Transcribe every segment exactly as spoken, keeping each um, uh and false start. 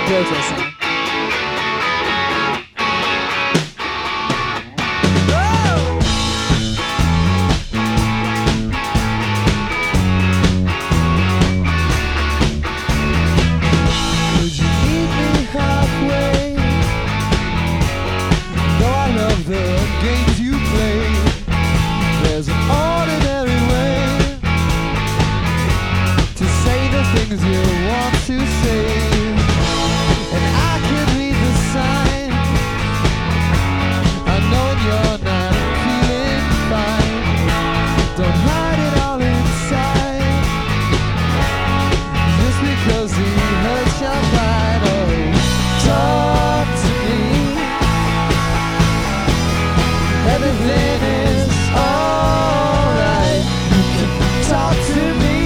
JoJo song. Games you play, there's an ordinary way to say the things you want to say, and I can read the sign. I know you're not feeling fine. Don't hide it all inside just because he hurts your pride. Oh, talk to me. Everything is alright. You can talk to me.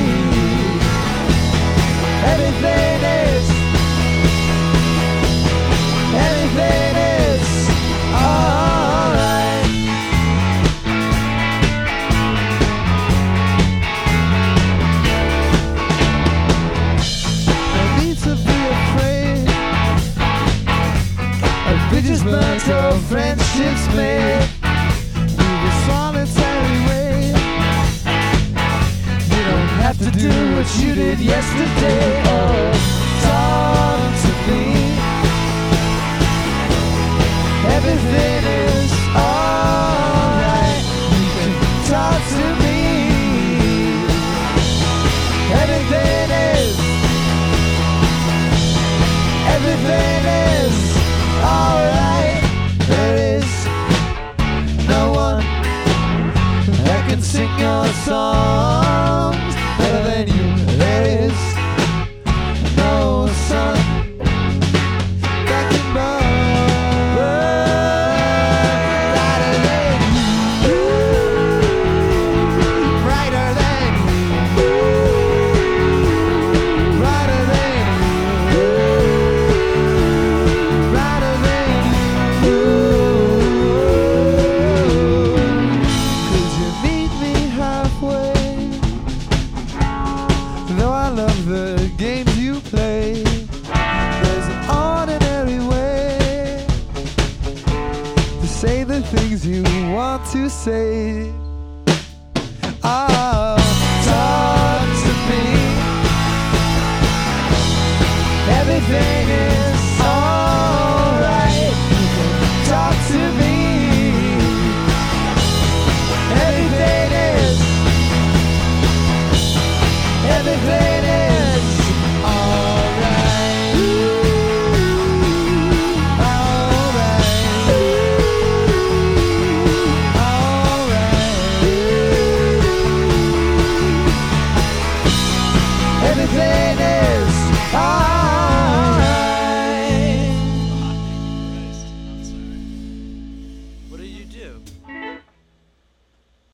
Everything is, everything is alright. No need to be afraid of bridges burnt or friendships made. To do what you did yesterday. Oh, talk to me. Everything is alright. You can talk to me. Everything is, everything is alright. There is no one that can sing your song better than you. There is no sun that can burn, burn brighter than you, brighter than you, brighter than you, brighter than you. Could you meet me halfway? Though I love the games you play, there's an ordinary way to say the things you want to say.